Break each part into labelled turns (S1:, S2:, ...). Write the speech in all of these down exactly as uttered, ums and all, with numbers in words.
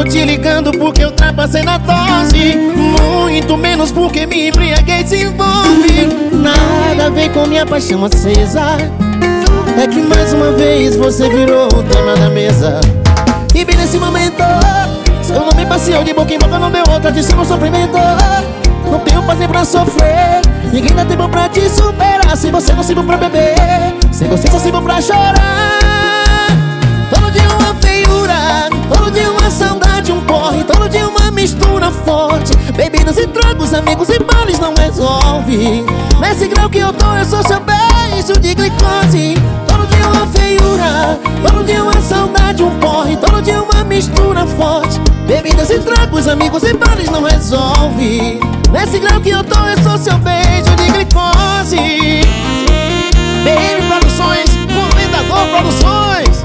S1: te ligando porque eu ultrapassei na dose, muito menos porque me embriaguei, se envolve. Nada a ver com minha paixão acesa, é que mais uma vez você virou o tema da mesa. E bem nesse momento, seu nome passeou de boca em boca, não deu outra de seu sofrimento. Não tenho prazer pra sofrer, ninguém dá tempo pra te superar. Se você não sirvo pra beber, se você só sirvo pra chorar. Todo dia uma feiura, todo dia uma saudade, um porre, todo dia uma mistura forte. Bebidas e tragos, amigos e bares não resolve. Nesse grau que eu tô, eu sou seu beijo de glicose. Todo dia uma feiura, todo dia uma saudade, um porre, todo dia uma mistura forte. Bebidas e tragos, amigos e bares não resolve. Nesse grau que eu tô, eu sou seu beijo de glicose. B M Produções, Comendador Produções.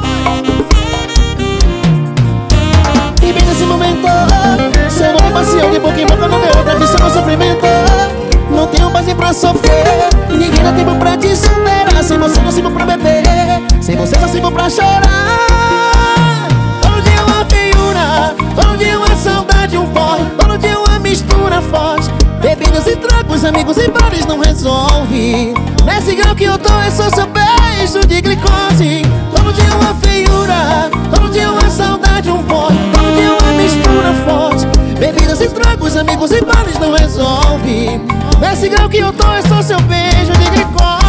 S1: E bem nesse momento, seu nome passeou de boca em boca, não deu outra de seu sofrimento. Não tenho base pra sofrer, ninguém dá tempo pra te superar. Sem você não sirvo pra beber, sem você só sirvo pra chorar. Todo dia uma feiura, todo dia uma saudade, um porre, todo dia uma mistura forte. Bebidas e tragos, amigos e bares não resolve. Nesse grau que eu tô, eu sou seu beijo de glicose. Todo dia uma feiura, todo dia uma saudade, um porre, todo dia uma mistura forte. Bebidas e tragos, amigos e bares não resolve. Nesse grau que eu tô, eu sou seu beijo de glicose.